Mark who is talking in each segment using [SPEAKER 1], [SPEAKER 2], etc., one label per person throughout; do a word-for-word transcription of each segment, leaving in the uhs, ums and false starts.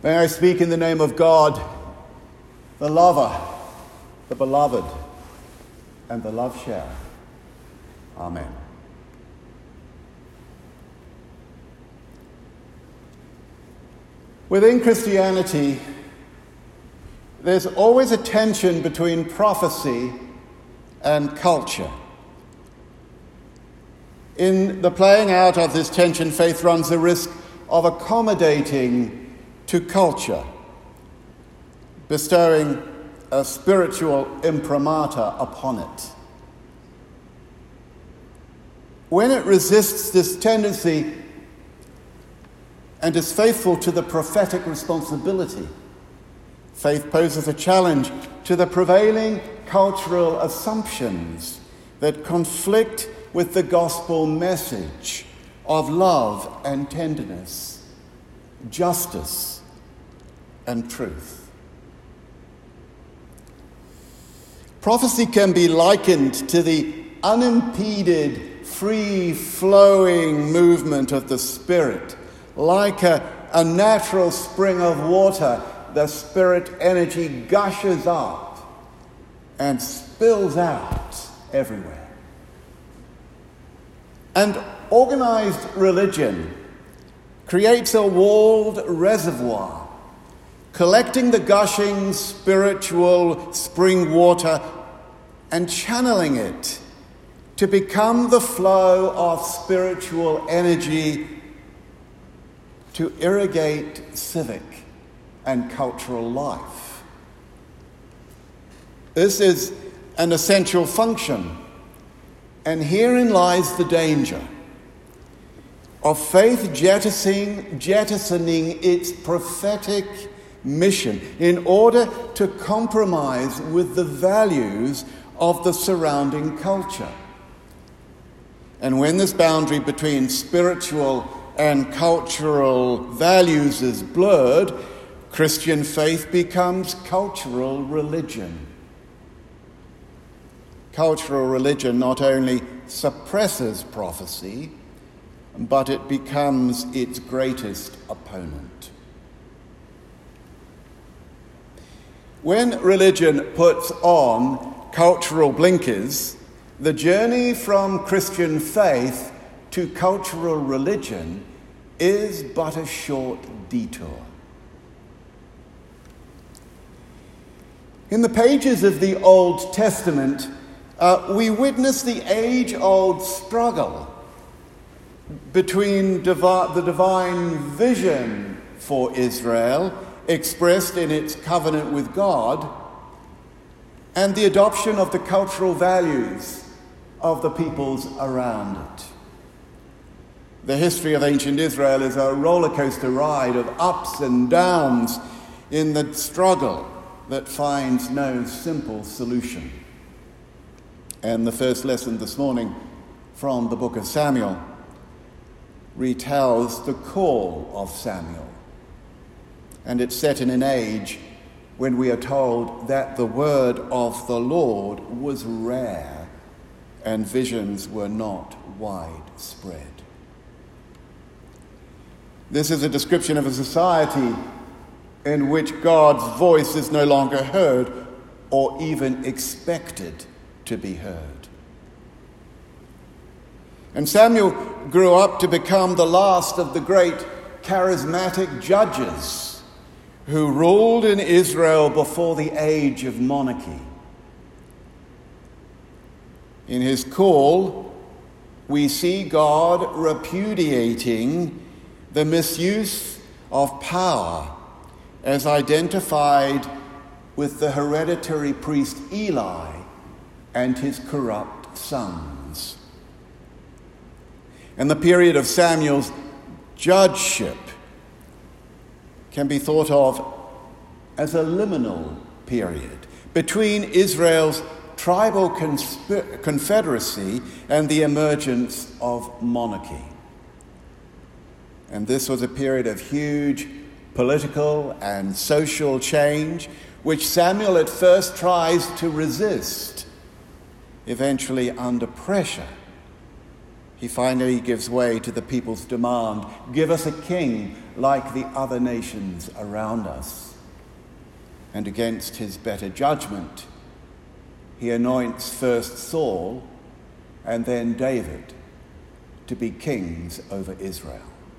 [SPEAKER 1] May I speak in the name of God, the lover, the beloved, and the love sharer. Amen. Within Christianity, there's always a tension between prophecy and culture. In the playing out of this tension, faith runs the risk of accommodating to culture, bestowing a spiritual imprimatur upon it. When it resists this tendency and is faithful to the prophetic responsibility, faith poses a challenge to the prevailing cultural assumptions that conflict with the gospel message of love and tenderness, justice and truth. Prophecy can be likened to the unimpeded, free-flowing movement of the Spirit. Like a, a natural spring of water, the Spirit energy gushes up and spills out everywhere. And organized religion creates a walled reservoir, collecting the gushing spiritual spring water and channeling it to become the flow of spiritual energy to irrigate civic and cultural life. This is an essential function, and herein lies the danger of faith jettisoning, jettisoning its prophetic mission in order to compromise with the values of the surrounding culture. And when this boundary between spiritual and cultural values is blurred, Christian faith becomes cultural religion. Cultural religion not only suppresses prophecy, but it becomes its greatest opponent. When religion puts on cultural blinkers, the journey from Christian faith to cultural religion is but a short detour. In the pages of the Old Testament, uh, we witness the age-old struggle between divi- the divine vision for Israel, expressed in its covenant with God, and the adoption of the cultural values of the peoples around it. The history of ancient Israel is a roller coaster ride of ups and downs in the struggle that finds no simple solution. And the first lesson this morning from the book of Samuel retells the call of Samuel. And it's set in an age when we are told that the word of the Lord was rare and visions were not widespread. This is a description of a society in which God's voice is no longer heard or even expected to be heard. And Samuel grew up to become the last of the great charismatic judges who ruled in Israel before the age of monarchy. In his call, we see God repudiating the misuse of power as identified with the hereditary priest Eli and his corrupt sons. And the period of Samuel's judgeship can be thought of as a liminal period between Israel's tribal consp- confederacy and the emergence of monarchy. And this was a period of huge political and social change, which Samuel at first tries to resist. Eventually, under pressure, he finally gives way to the people's demand, "Give us a king like the other nations around us." And against his better judgment, he anoints first Saul and then David to be kings over Israel.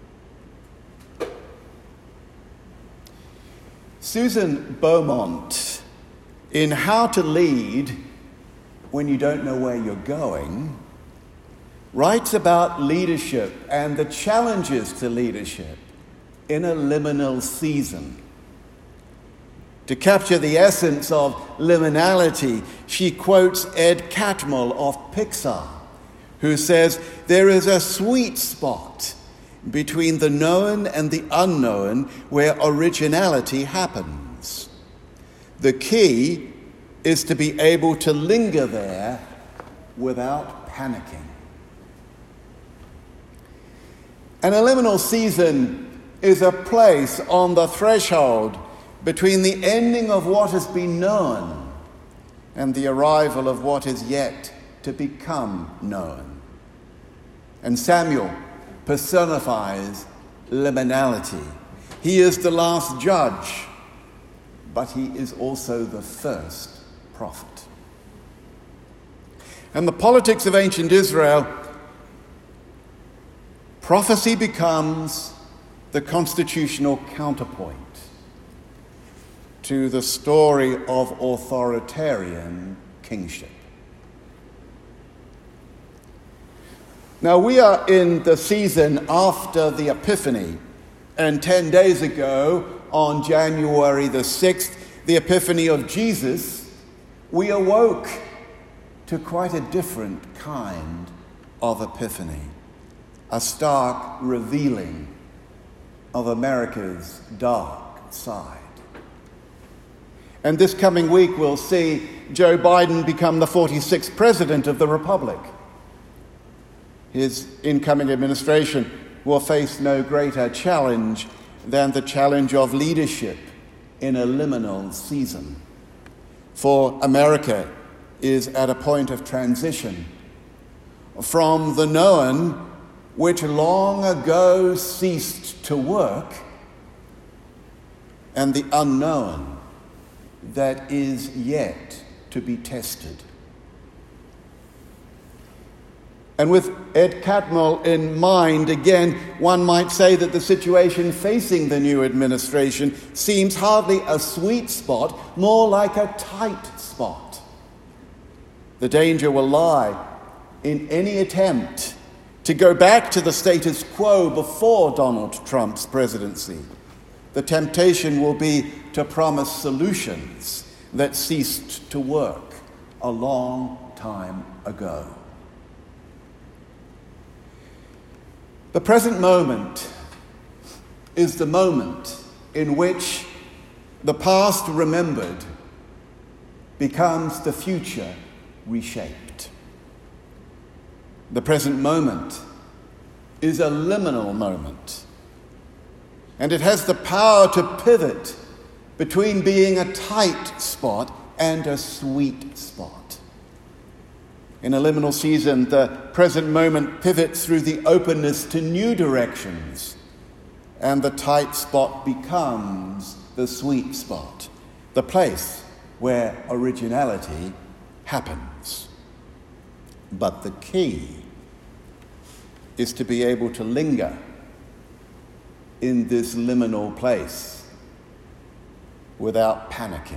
[SPEAKER 1] Susan Beaumont, in How to Lead When You Don't Know Where You're Going, writes about leadership and the challenges to leadership in a liminal season. To capture the essence of liminality, she quotes Ed Catmull of Pixar, who says, "There is a sweet spot between the known and the unknown where originality happens. The key is to be able to linger there without panicking." An liminal season is a place on the threshold between the ending of what has been known and the arrival of what is yet to become known. And Samuel personifies liminality. He is the last judge, but he is also the first prophet. And the politics of ancient Israel, prophecy becomes the constitutional counterpoint to the story of authoritarian kingship. Now, we are in the season after the Epiphany, and ten days ago, on January the sixth, the Epiphany of Jesus, we awoke to quite a different kind of epiphany, a stark revealing of America's dark side. And this coming week, we'll see Joe Biden become the forty-sixth president of the Republic. His incoming administration will face no greater challenge than the challenge of leadership in a liminal season. For America is at a point of transition from the known, which long ago ceased to work, and the unknown that is yet to be tested. And with Ed Catmull in mind, again, one might say that the situation facing the new administration seems hardly a sweet spot, more like a tight spot. The danger will lie in any attempt to go back to the status quo before Donald Trump's presidency. The temptation will be to promise solutions that ceased to work a long time ago. The present moment is the moment in which the past remembered becomes the future reshaped. The present moment is a liminal moment, and it has the power to pivot between being a tight spot and a sweet spot. In a liminal season, the present moment pivots through the openness to new directions, and the tight spot becomes the sweet spot, the place where originality happens. But the key is to be able to linger in this liminal place without panicking.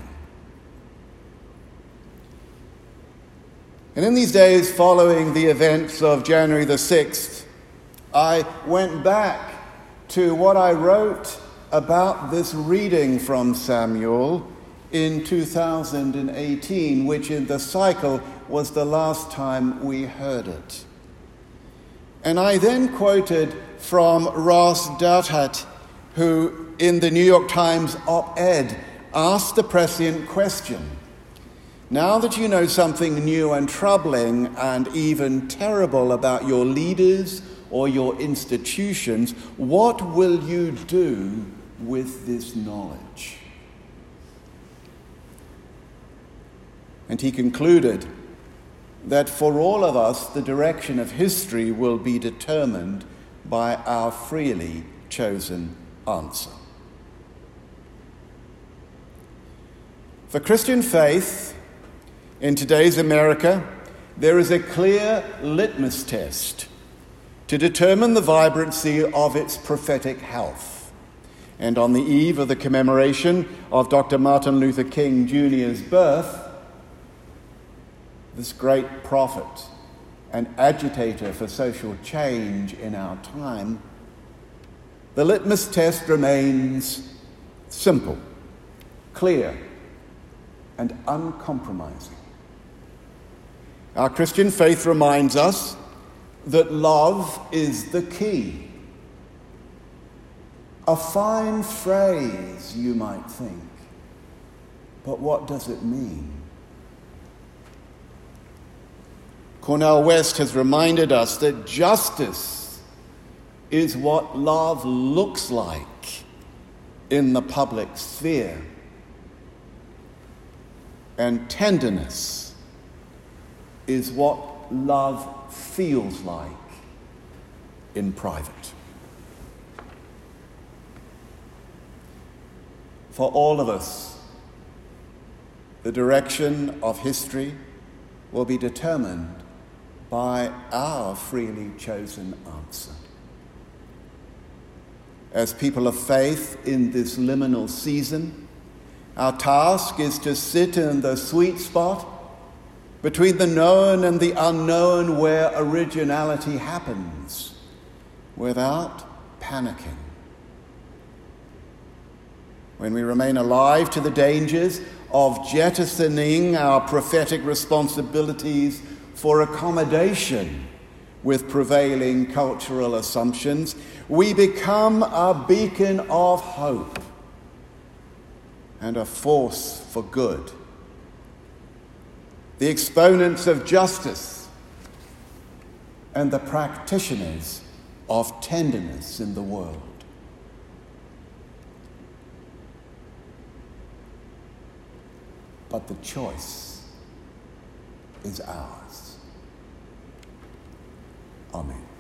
[SPEAKER 1] And in these days following the events of January the sixth, I went back to what I wrote about this reading from Samuel in two thousand eighteen, which in the cycle was the last time we heard it. And I then quoted from Ross Douthat, who in the New York Times op-ed asked the prescient question: now that you know something new and troubling and even terrible about your leaders or your institutions, what will you do with this knowledge? And he concluded that for all of us, the direction of history will be determined by our freely chosen answer. For Christian faith, in today's America, there is a clear litmus test to determine the vibrancy of its prophetic health. And on the eve of the commemoration of Doctor Martin Luther King Junior's birth, this great prophet and agitator for social change in our time, the litmus test remains simple, clear, and uncompromising. Our Christian faith reminds us that love is the key. A fine phrase, you might think, but what does it mean? Cornel West has reminded us that justice is what love looks like in the public sphere, and tenderness is what love feels like in private. For all of us, the direction of history will be determined by our freely chosen answer. As people of faith in this liminal season, our task is to sit in the sweet spot between the known and the unknown, where originality happens without panicking. When we remain alive to the dangers of jettisoning our prophetic responsibilities for accommodation with prevailing cultural assumptions, we become a beacon of hope and a force for good, the exponents of justice and the practitioners of tenderness in the world. But the choice is ours. Amen.